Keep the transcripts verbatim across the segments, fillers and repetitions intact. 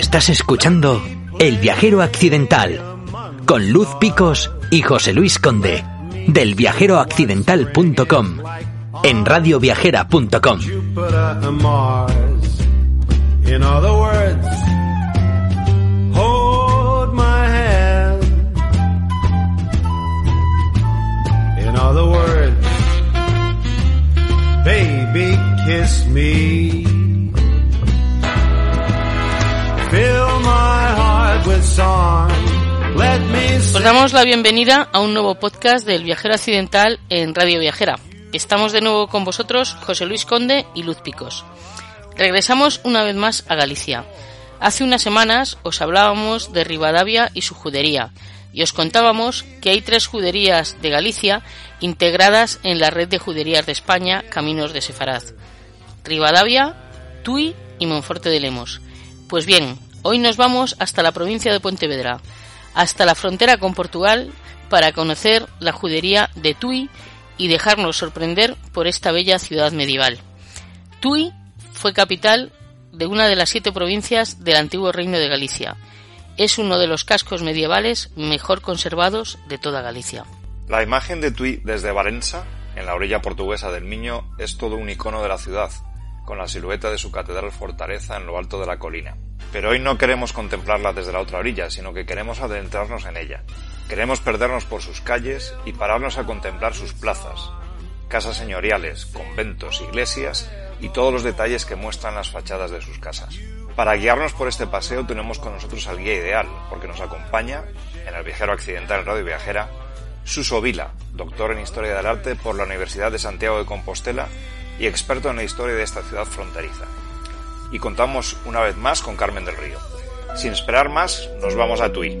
Estás escuchando El Viajero Accidental con Luz Picos y José Luis Conde del viajero accidental punto com en radio viajera punto com. Other words, baby, kiss me. Fill my heart with song. Let me sing. Os damos la bienvenida a un nuevo podcast del Viajero Accidental en Radio Viajera. Estamos de nuevo con vosotros, José Luis Conde y Luz Picos. Regresamos una vez más a Galicia. Hace unas semanas os hablábamos de Ribadavia y su judería, y os contábamos que hay tres juderías de Galicia integradas en la red de juderías de España, Caminos de Sefaraz: Ribadavia, Tui y Monforte de Lemos. Pues bien, hoy nos vamos hasta la provincia de Pontevedra, hasta la frontera con Portugal, para conocer la judería de Tui y dejarnos sorprender por esta bella ciudad medieval. Tui fue capital de una de las siete provincias del antiguo Reino de Galicia. Es uno de los cascos medievales mejor conservados de toda Galicia. La imagen de Tui desde Varensa, en la orilla portuguesa del Miño, es todo un icono de la ciudad, con la silueta de su catedral fortaleza en lo alto de la colina. Pero hoy no queremos contemplarla desde la otra orilla, sino que queremos adentrarnos en ella. Queremos perdernos por sus calles y pararnos a contemplar sus plazas, casas señoriales, conventos, iglesias y todos los detalles que muestran las fachadas de sus casas. Para guiarnos por este paseo tenemos con nosotros al guía ideal, porque nos acompaña, en el Viajero Accidental en Radio Viajera, Suso Vila, doctor en Historia del Arte por la Universidad de Santiago de Compostela y experto en la historia de esta ciudad fronteriza. Y contamos una vez más con Carmen del Río. Sin esperar más, nos vamos a Tui.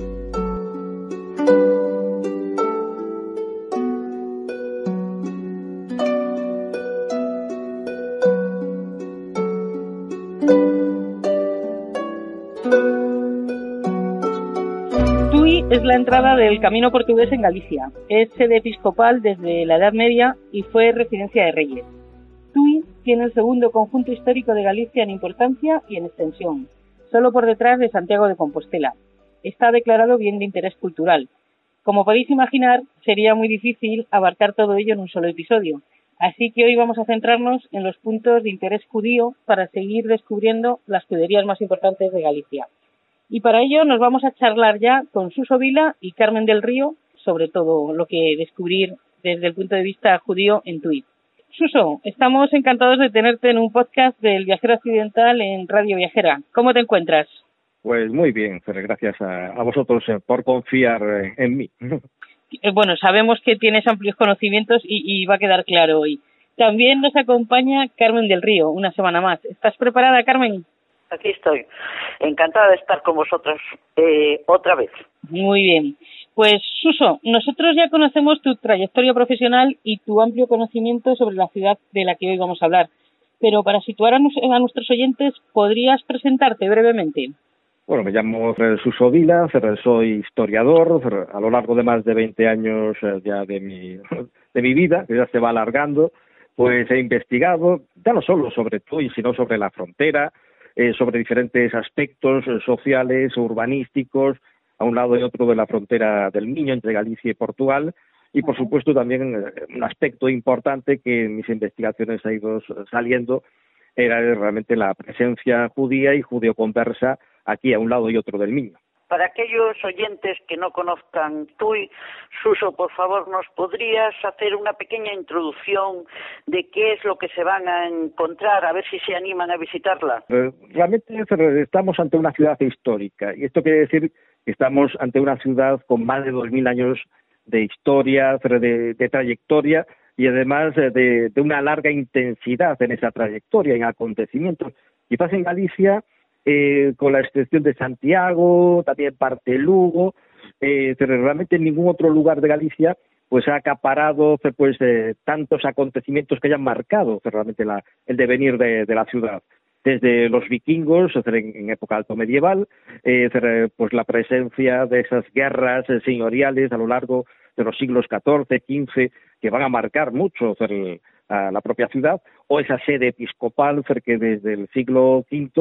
Es la entrada del camino portugués en Galicia. Es sede episcopal desde la Edad Media y fue residencia de reyes. Tui tiene el segundo conjunto histórico de Galicia en importancia y en extensión, solo por detrás de Santiago de Compostela. Está declarado bien de interés cultural. Como podéis imaginar, sería muy difícil abarcar todo ello en un solo episodio, así que hoy vamos a centrarnos en los puntos de interés judío para seguir descubriendo las juderías más importantes de Galicia. Y para ello nos vamos a charlar ya con Suso Vila y Carmen del Río sobre todo lo que descubrir desde el punto de vista judío en Tui. Suso, estamos encantados de tenerte en un podcast del Viajero Accidental en Radio Viajera. ¿Cómo te encuentras? Pues muy bien, gracias a, a vosotros por confiar en mí. Bueno, sabemos que tienes amplios conocimientos y, y va a quedar claro hoy. También nos acompaña Carmen del Río, una semana más. ¿Estás preparada, Carmen? Aquí estoy, encantada de estar con vosotros eh, otra vez. Muy bien. Pues, Suso, nosotros ya conocemos tu trayectoria profesional y tu amplio conocimiento sobre la ciudad de la que hoy vamos a hablar. Pero para situar a, nos- a nuestros oyentes, ¿podrías presentarte brevemente? Bueno, me llamo Suso Vila, soy historiador, a lo largo de más de veinte años ya de mi, de mi vida, que ya se va alargando, pues he investigado, ya no solo sobre Tui, sino sobre la frontera, Eh, sobre diferentes aspectos eh, sociales, urbanísticos, a un lado y otro de la frontera del Miño, entre Galicia y Portugal, y por supuesto también eh, un aspecto importante que en mis investigaciones ha ido saliendo era realmente la presencia judía y judeoconversa aquí a un lado y otro del Miño. Para aquellos oyentes que no conozcan Tui, Suso, por favor, ¿nos podrías hacer una pequeña introducción de qué es lo que se van a encontrar, a ver si se animan a visitarla? Realmente estamos ante una ciudad histórica, y esto quiere decir que estamos ante una ciudad con más de dos mil años de historia, de, de trayectoria, y además de, de una larga intensidad en esa trayectoria, en acontecimientos. Quizás en Galicia, Eh, con la excepción de Santiago, también parte de Lugo, eh, pero realmente en ningún otro lugar de Galicia pues ha acaparado pues eh, tantos acontecimientos que hayan marcado realmente la, el devenir de, de la ciudad. Desde los vikingos, en, en época alto medieval, eh, pues la presencia de esas guerras eh, señoriales a lo largo de los siglos catorce, quince, que van a marcar mucho a la propia ciudad, o esa sede episcopal que desde el siglo quinto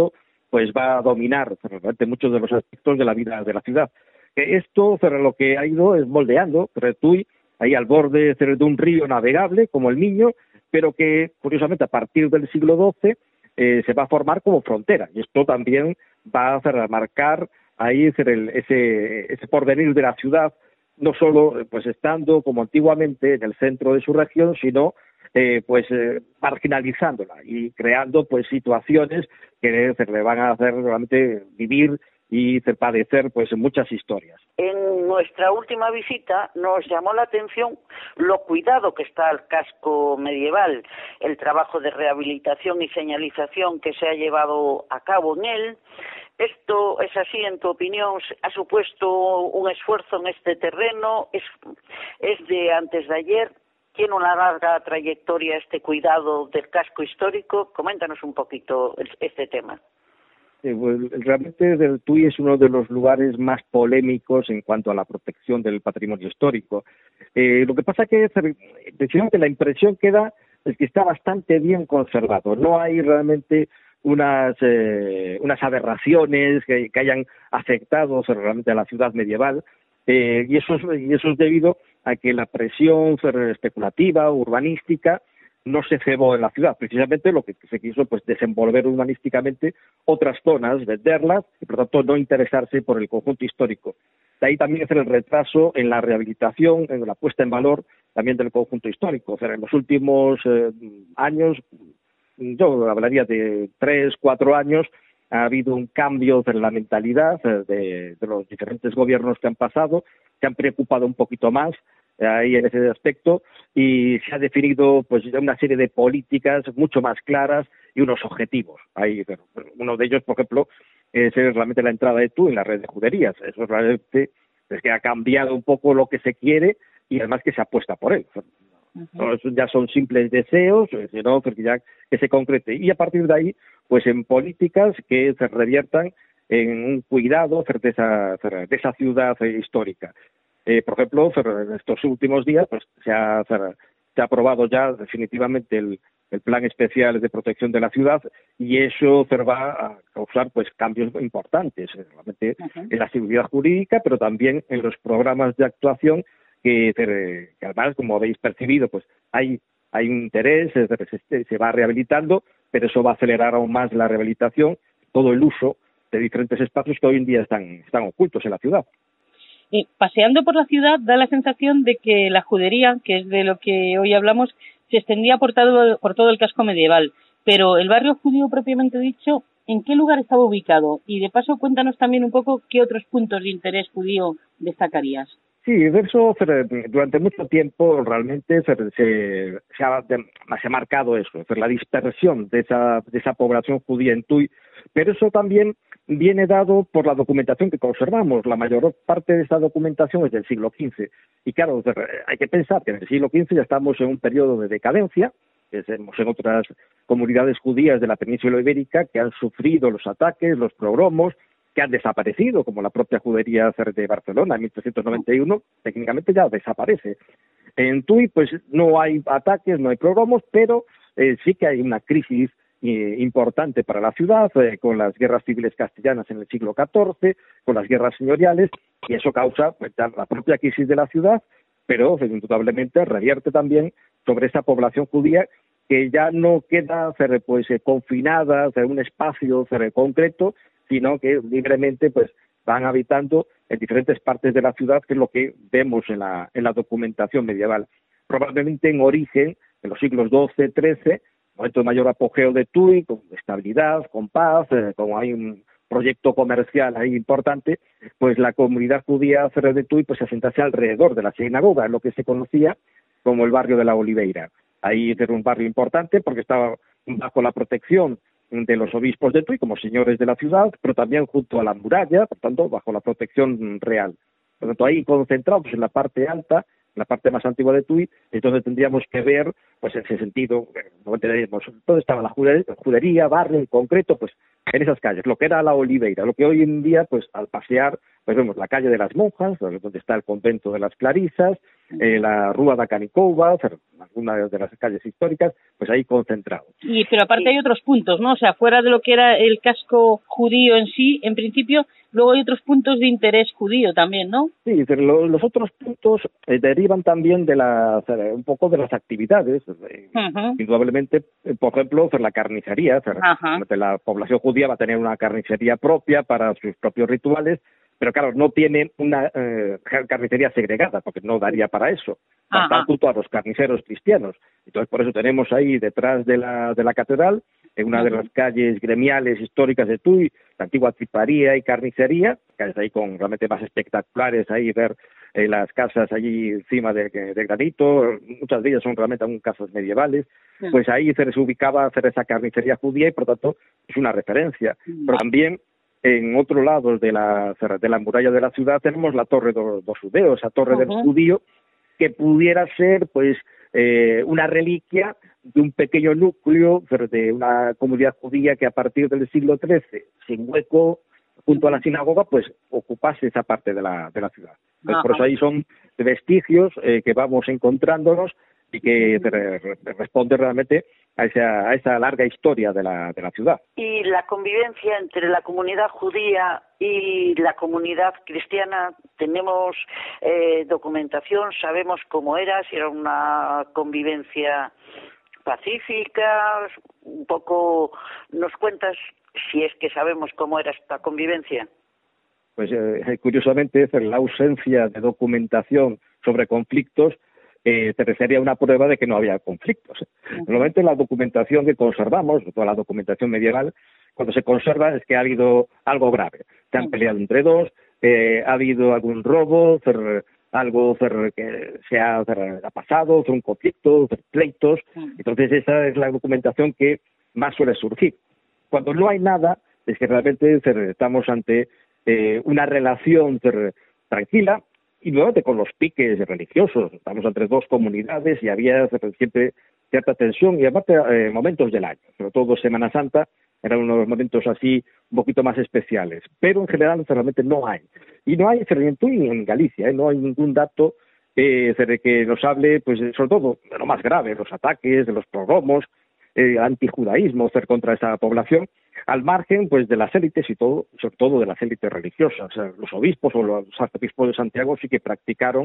pues va a dominar realmente muchos de los aspectos de la vida de la ciudad. Esto lo que ha ido es moldeando Tui ahí al borde de un río navegable como el Miño, pero que curiosamente a partir del siglo doce eh, se va a formar como frontera, y esto también va a hacer a marcar ahí el, ese, ese porvenir de la ciudad, no solo pues estando como antiguamente en el centro de su región, sino eh, pues eh, marginalizándola y creando pues situaciones que se le van a hacer realmente vivir y padecer pues muchas historias. En nuestra última visita nos llamó la atención lo cuidado que está el casco medieval, el trabajo de rehabilitación y señalización que se ha llevado a cabo en él. ¿Esto es así, en tu opinión? ¿Ha supuesto un esfuerzo en este terreno? ¿Es, es de antes de ayer? ¿Tiene una larga trayectoria este cuidado del casco histórico? Coméntanos un poquito este tema. Eh, pues, realmente el Tui es uno de los lugares más polémicos en cuanto a la protección del patrimonio histórico. Eh, lo que pasa que precisamente la impresión que da es que está bastante bien conservado. No hay realmente unas eh, unas aberraciones que, que hayan afectado realmente a la ciudad medieval, eh, y eso es, y eso es debido a que la presión especulativa, urbanística, no se cebó en la ciudad. Precisamente lo que se quiso pues desenvolver urbanísticamente otras zonas, venderlas y por lo tanto no interesarse por el conjunto histórico. De ahí también hacer el retraso en la rehabilitación, en la puesta en valor también del conjunto histórico. O sea, en los últimos eh, años, yo hablaría de tres, cuatro años, ha habido un cambio en la mentalidad de, de los diferentes gobiernos que han pasado, se han preocupado un poquito más ahí en ese aspecto, y se ha definido pues una serie de políticas mucho más claras y unos objetivos. Ahí, uno de ellos, por ejemplo, es realmente la entrada de Tui en la red de juderías. Eso realmente es que ha cambiado un poco lo que se quiere y además que se apuesta por él. Uh-huh. No, eso ya son simples deseos, sino que ya que se concrete. Y a partir de ahí, pues en políticas que se reviertan en un cuidado de esa, de esa ciudad histórica. Eh, por ejemplo, en estos últimos días pues se ha, se ha aprobado ya definitivamente el, el plan especial de protección de la ciudad, y eso va a causar pues cambios importantes realmente uh-huh. en la seguridad jurídica, pero también en los programas de actuación que, que además, como habéis percibido, pues hay hay un interés, se, se va rehabilitando, pero eso va a acelerar aún más la rehabilitación, todo el uso de diferentes espacios que hoy en día están, están ocultos en la ciudad. Eh, paseando por la ciudad da la sensación de que la judería, que es de lo que hoy hablamos, se extendía por todo, por todo el casco medieval. Pero el barrio judío propiamente dicho, ¿en qué lugar estaba ubicado? Y de paso cuéntanos también un poco qué otros puntos de interés judío destacarías. Sí, de eso durante mucho tiempo realmente se, se, se, ha, se ha marcado eso, la dispersión de esa, de esa población judía en Tui, pero eso también viene dado por la documentación que conservamos. La mayor parte de esta documentación es del siglo quince. Y claro, hay que pensar que en el siglo quince ya estamos en un periodo de decadencia, que tenemos en otras comunidades judías de la península ibérica que han sufrido los ataques, los pogromos, que han desaparecido, como la propia judería de Barcelona en mil trescientos noventa y uno, técnicamente ya desaparece. En Tui pues no hay ataques, no hay pogromos, pero eh, sí que hay una crisis eh, importante para la ciudad, eh, con las guerras civiles castellanas en el siglo catorce, con las guerras señoriales, y eso causa pues, la propia crisis de la ciudad, pero pues, indudablemente revierte también sobre esa población judía que ya no queda pues, eh, confinada en un espacio concreto, sino que libremente pues van habitando en diferentes partes de la ciudad, que es lo que vemos en la, en la documentación medieval. Probablemente en origen, en los siglos doce, trece, momento de mayor apogeo de Tui, con estabilidad, con paz, eh, como hay un proyecto comercial ahí importante, pues la comunidad judía de Tui pues se asentase alrededor de la sinagoga, lo que se conocía como el barrio de la Oliveira. Ahí era un barrio importante porque estaba bajo la protección de los obispos de Tui como señores de la ciudad, pero también junto a la muralla, por tanto, bajo la protección real. Por tanto, ahí concentrados en la parte alta, la parte más antigua de Tui, es donde tendríamos que ver, pues en ese sentido, donde estaba la judería, barrio en concreto, pues en esas calles, lo que era la Oliveira, lo que hoy en día, pues al pasear, pues vemos la calle de las monjas, donde está el convento de las Clarisas, eh, la Rúa da Canicova, una de las calles históricas, pues ahí concentrado. Y pero aparte hay otros puntos, ¿no? O sea, fuera de lo que era el casco judío en sí, en principio, luego hay otros puntos de interés judío también, ¿no? Sí, pero los otros puntos eh, derivan también de la, un poco de las actividades, eh, uh-huh. indudablemente, eh, por ejemplo, la carnicería, uh-huh. la población judía va a tener una carnicería propia para sus propios rituales, pero claro, no tienen una eh, carnicería segregada, porque no daría para eso. Están junto a los carniceros cristianos. Entonces, por eso tenemos ahí, detrás de la, de la catedral, en una uh-huh. de las calles gremiales históricas de Tui, la antigua triparía y carnicería, calles ahí con realmente más espectaculares, ahí ver eh, las casas allí encima de, de granito, muchas de ellas son realmente aún casas medievales, uh-huh. pues ahí se ubicaba hacer esa carnicería judía y, por lo tanto, es una referencia. Uh-huh. Pero también, en otro lado de la, de la muralla de la ciudad, tenemos la Torre de los Judeos, esa Torre uh-huh. del Judío, que pudiera ser, pues, eh, una reliquia de un pequeño núcleo de una comunidad judía que a partir del siglo trece, sin hueco, junto a la sinagoga, pues ocupase esa parte de la, de la ciudad. Entonces, por eso ahí son vestigios eh, que vamos encontrándonos y que re, re, responde realmente a esa, a esa larga historia de la, de la ciudad. Y la convivencia entre la comunidad judía y la comunidad cristiana, tenemos eh, documentación, sabemos cómo era, si era una convivencia pacífica, un poco nos cuentas si es que sabemos cómo era esta convivencia. Pues eh, curiosamente la ausencia de documentación sobre conflictos eh, te refería a una prueba de que no había conflictos. Normalmente la documentación que conservamos, toda la documentación medieval, cuando se conserva es que ha habido algo grave. Se han peleado entre dos, eh, ha habido algún robo, cer, algo cer, que se ha, cer, ha pasado, un conflicto, cer, pleitos. Entonces esa es la documentación que más suele surgir. Cuando no hay nada, es que realmente cer, estamos ante eh, una relación cer, tranquila, y nuevamente con los piques religiosos. Estamos entre dos comunidades y había siempre cierta tensión y aparte eh, momentos del año, sobre todo Semana Santa, eran unos momentos así un poquito más especiales. Pero en general realmente no hay. Y no hay en Tui ni en Galicia, ¿eh? No hay ningún dato eh, que nos hable, pues sobre todo de lo más grave, los ataques, de los pogromos, eh, antijudaísmo contra esa población, al margen pues de las élites y todo, sobre todo de las élites religiosas. O sea, los obispos o los arzobispos de Santiago sí que practicaron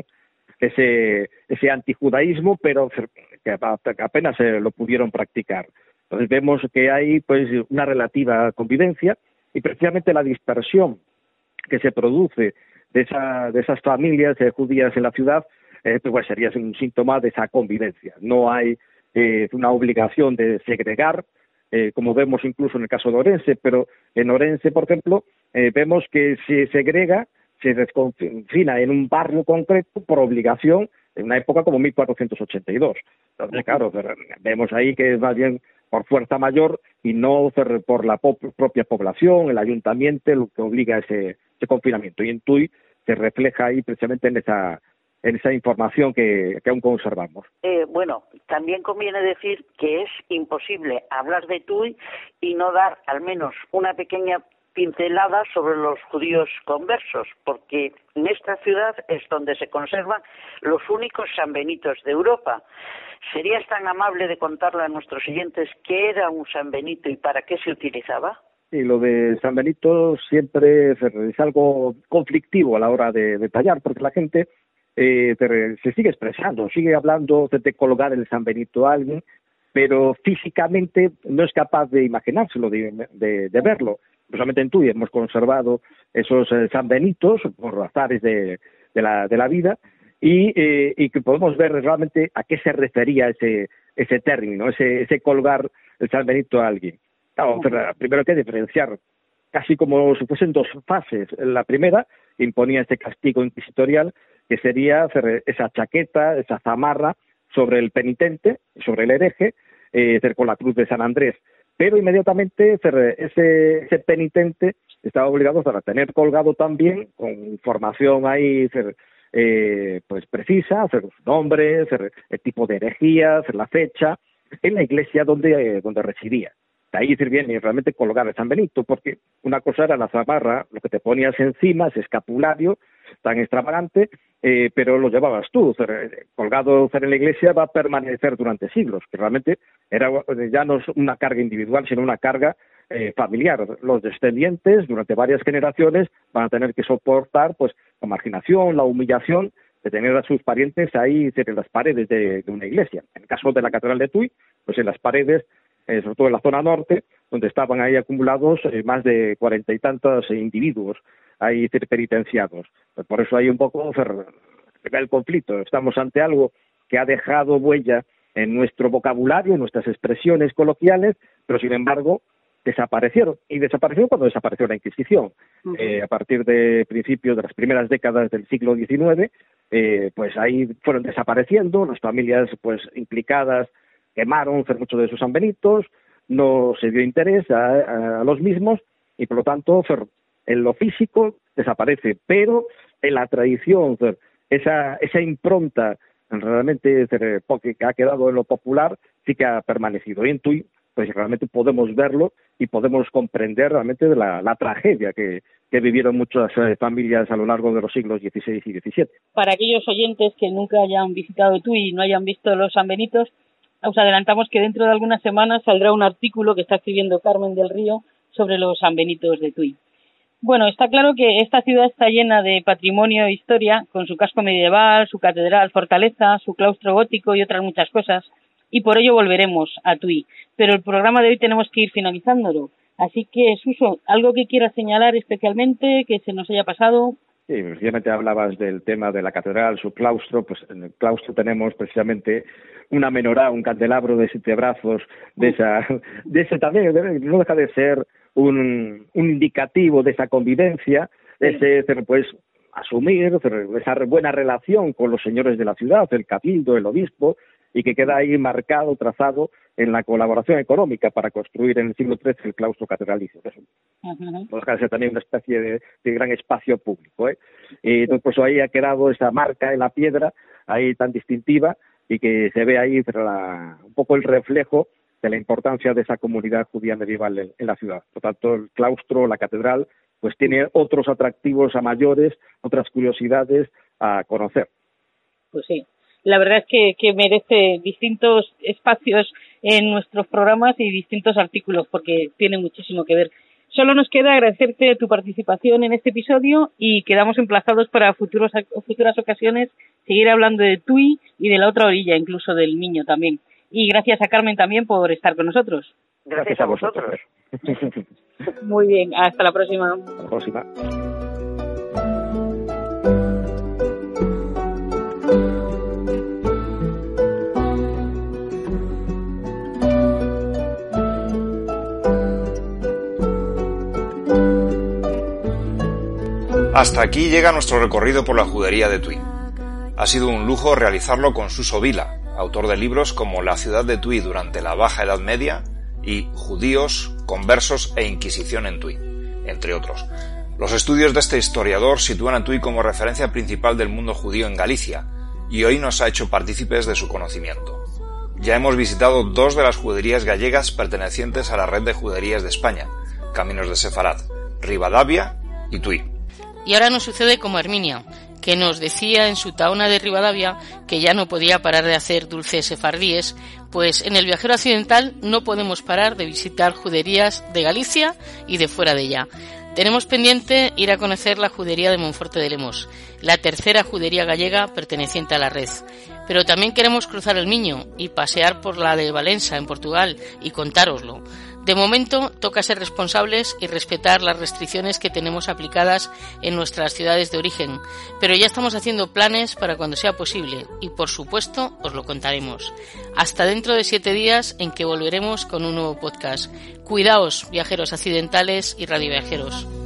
ese ese antijudaísmo, pero que apenas eh, lo pudieron practicar. Entonces vemos que hay pues una relativa convivencia y precisamente la dispersión que se produce de esa de esas familias eh, judías en la ciudad eh, pues sería un síntoma de esa convivencia. No hay eh, una obligación de segregar, eh, como vemos incluso en el caso de Orense, pero en Orense, por ejemplo, eh, vemos que se segrega, se desconfina en un barrio concreto por obligación en una época como mil cuatrocientos ochenta y dos. Entonces, claro, vemos ahí que es más bien por fuerza mayor y no por la propia población, el ayuntamiento, lo que obliga a ese, ese confinamiento. Y en Tui se refleja ahí precisamente en esa en esa información que, que aún conservamos. Eh, bueno, también conviene decir que es imposible hablar de Tui y no dar al menos una pequeña pincelada sobre los judíos conversos, porque en esta ciudad es donde se conservan los únicos sanbenitos de Europa. ¿Serías tan amable de contarle a nuestros siguientes qué era un sanbenito y para qué se utilizaba? Sí, lo de San Benito siempre es algo conflictivo a la hora de detallar, porque la gente eh, se sigue expresando, sigue hablando de colocar el San Benito a alguien, pero físicamente no es capaz de imaginárselo, de, de, de verlo. Solamente en Tui hemos conservado esos eh, San Benitos por azares de, de, la, de la vida y, eh, y que podemos ver realmente a qué se refería ese ese término, ese, ese colgar el San Benito a alguien. Claro, pero primero hay que diferenciar, casi como si fuesen dos fases. La primera imponía este castigo inquisitorial, que sería hacer esa chaqueta, esa zamarra sobre el penitente, sobre el hereje, eh, con la cruz de San Andrés. Pero inmediatamente ese, ese penitente estaba obligado a tener colgado también, con información ahí eh, pues precisa, hacer su nombre, hacer el tipo de herejía, hacer la fecha, en la iglesia donde, eh, donde residía. De ahí decir bien y realmente colgar el San Benito, porque una cosa era la zamarra, lo que te ponías encima, ese escapulario, tan extravagante, eh, pero lo llevabas tú, colgado en la iglesia va a permanecer durante siglos, que realmente era ya no es una carga individual, sino una carga eh, familiar. Los descendientes, durante varias generaciones, van a tener que soportar pues la marginación, la humillación de tener a sus parientes ahí en las paredes de, de una iglesia. En el caso de la Catedral de Tui, pues en las paredes, eh, sobre todo en la zona norte, donde estaban ahí acumulados eh, más de cuarenta y tantos individuos ahí penitenciados. Pues por eso hay un poco el conflicto. Estamos ante algo que ha dejado huella en nuestro vocabulario, en nuestras expresiones coloquiales, pero sin embargo desaparecieron. Y desaparecieron cuando desapareció la Inquisición. Uh-huh. Eh, a partir de principios de las primeras décadas del siglo diecinueve, eh, pues ahí fueron desapareciendo, las familias pues implicadas quemaron muchos de sus sanbenitos, no se dio interés a, a los mismos y por lo tanto en lo físico desaparece, pero en la tradición, esa, esa impronta realmente que ha quedado en lo popular sí que ha permanecido. Y en Tui pues realmente podemos verlo y podemos comprender realmente de la, la tragedia que, que vivieron muchas eh, familias a lo largo de los siglos dieciséis y diecisiete. Para aquellos oyentes que nunca hayan visitado Tui y no hayan visto los sanbenitos, os adelantamos que dentro de algunas semanas saldrá un artículo que está escribiendo Carmen del Río sobre los sanbenitos de Tui. Bueno, está claro que esta ciudad está llena de patrimonio e historia, con su casco medieval, su catedral, fortaleza, su claustro gótico y otras muchas cosas, y por ello volveremos a Tui. Pero el programa de hoy tenemos que ir finalizándolo. Así que, Suso, ¿algo que quieras señalar especialmente, que se nos haya pasado? Sí, precisamente hablabas del tema de la catedral, su claustro. Pues en el claustro tenemos precisamente una menorá, un candelabro de siete brazos, de esa, de ese también, no deja de ser un, un indicativo de esa convivencia, ese, pues, asumir esa buena relación con los señores de la ciudad, el cabildo, el obispo, y que queda ahí marcado, trazado en la colaboración económica para construir en el siglo trece el claustro catedralicio. Eso uh-huh. No deja de ser también una especie de, de gran espacio público, ¿eh? Y entonces, pues ahí ha quedado esa marca en la piedra, ahí tan distintiva, y que se ve ahí pero la, un poco el reflejo de la importancia de esa comunidad judía medieval en, en la ciudad. Por tanto, el claustro, la catedral, pues tiene otros atractivos a mayores, otras curiosidades a conocer. Pues sí. La verdad es que, que merece distintos espacios en nuestros programas y distintos artículos, porque tiene muchísimo que ver. Solo nos queda agradecerte tu participación en este episodio y quedamos emplazados para futuros, futuras ocasiones seguir hablando de Tui y de la otra orilla, incluso del Miño también. Y gracias a Carmen también por estar con nosotros. Gracias a vosotros. Muy bien, hasta la próxima. Hasta la próxima. Hasta aquí llega nuestro recorrido por la judería de Tui. Ha sido un lujo realizarlo con Suso Vila, autor de libros como La ciudad de Tui durante la Baja Edad Media y Judíos, conversos e Inquisición en Tui, entre otros. Los estudios de este historiador sitúan a Tui como referencia principal del mundo judío en Galicia y hoy nos ha hecho partícipes de su conocimiento. Ya hemos visitado dos de las juderías gallegas pertenecientes a la red de juderías de España, Caminos de Sefarad, Ribadavia y Tui. Y ahora nos sucede como Herminia, que nos decía en su taona de Ribadavia que ya no podía parar de hacer dulces sefardíes, pues en el Viajero Accidental no podemos parar de visitar juderías de Galicia y de fuera de ella. Tenemos pendiente ir a conocer la judería de Monforte de Lemos, la tercera judería gallega perteneciente a la red. Pero también queremos cruzar el Miño y pasear por la de Valença, en Portugal, y contároslo. De momento, toca ser responsables y respetar las restricciones que tenemos aplicadas en nuestras ciudades de origen, pero ya estamos haciendo planes para cuando sea posible y, por supuesto, os lo contaremos. Hasta dentro de siete días en que volveremos con un nuevo podcast. Cuidaos, viajeros accidentales y radioviajeros.